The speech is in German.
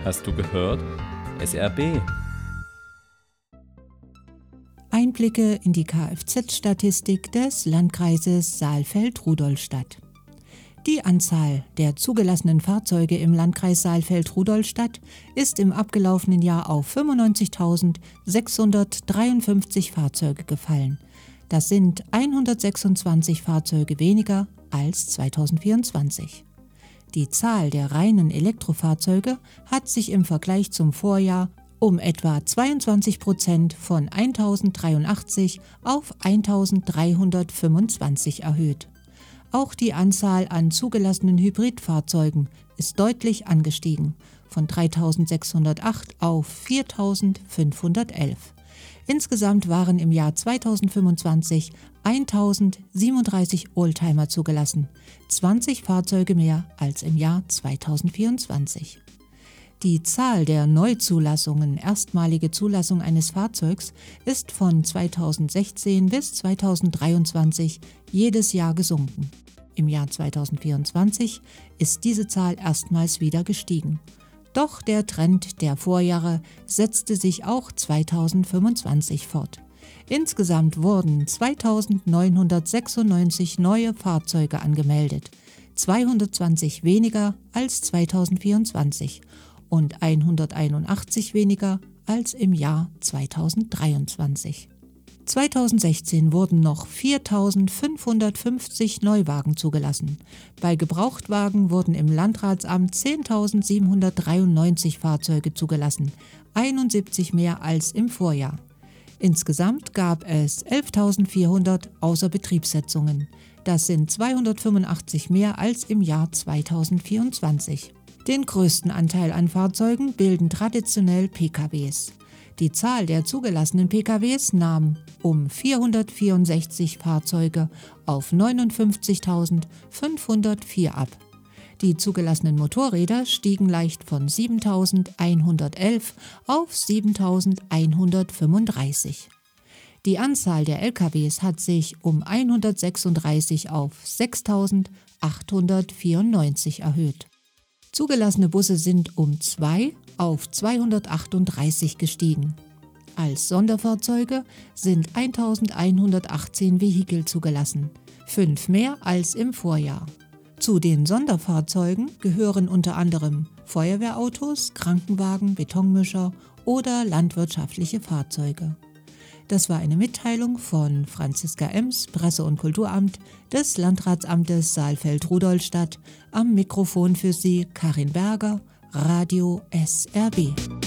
Hast du gehört? SRB. Einblicke in die Kfz-Statistik des Landkreises Saalfeld-Rudolstadt. Die Anzahl der zugelassenen Fahrzeuge im Landkreis Saalfeld-Rudolstadt ist im abgelaufenen Jahr auf 95.653 Fahrzeuge gefallen. Das sind 126 Fahrzeuge weniger als 2024. Die Zahl der reinen Elektrofahrzeuge hat sich im Vergleich zum Vorjahr um etwa 22% von 1.083 auf 1.325 erhöht. Auch die Anzahl an zugelassenen Hybridfahrzeugen ist deutlich angestiegen, von 3.608 auf 4.511. Insgesamt waren im Jahr 2025 1.037 Oldtimer zugelassen, 20 Fahrzeuge mehr als im Jahr 2024. Die Zahl der Neuzulassungen, erstmalige Zulassung eines Fahrzeugs, ist von 2016 bis 2023 jedes Jahr gesunken. Im Jahr 2024 ist diese Zahl erstmals wieder gestiegen. Doch der Trend der Vorjahre setzte sich auch 2025 fort. Insgesamt wurden 2.996 neue Fahrzeuge angemeldet, 220 weniger als 2024 und 181 weniger als im Jahr 2023. 2016 wurden noch 4.550 Neuwagen zugelassen. Bei Gebrauchtwagen wurden im Landratsamt 10.793 Fahrzeuge zugelassen, 71 mehr als im Vorjahr. Insgesamt gab es 11.400 Außerbetriebssetzungen. Das sind 285 mehr als im Jahr 2024. Den größten Anteil an Fahrzeugen bilden traditionell PKWs. Die Zahl der zugelassenen PKWs nahm um 464 Fahrzeuge auf 59.504 ab. Die zugelassenen Motorräder stiegen leicht von 7.111 auf 7.135. Die Anzahl der LKWs hat sich um 136 auf 6.894 erhöht. Zugelassene Busse sind um 2 auf 238 gestiegen. Als Sonderfahrzeuge sind 1.118 Vehikel zugelassen, 5 mehr als im Vorjahr. Zu den Sonderfahrzeugen gehören unter anderem Feuerwehrautos, Krankenwagen, Betonmischer oder landwirtschaftliche Fahrzeuge. Das war eine Mitteilung von Franziska Ems, Presse- und Kulturamt des Landratsamtes Saalfeld-Rudolstadt. Am Mikrofon für Sie Karin Berger, Radio SRB.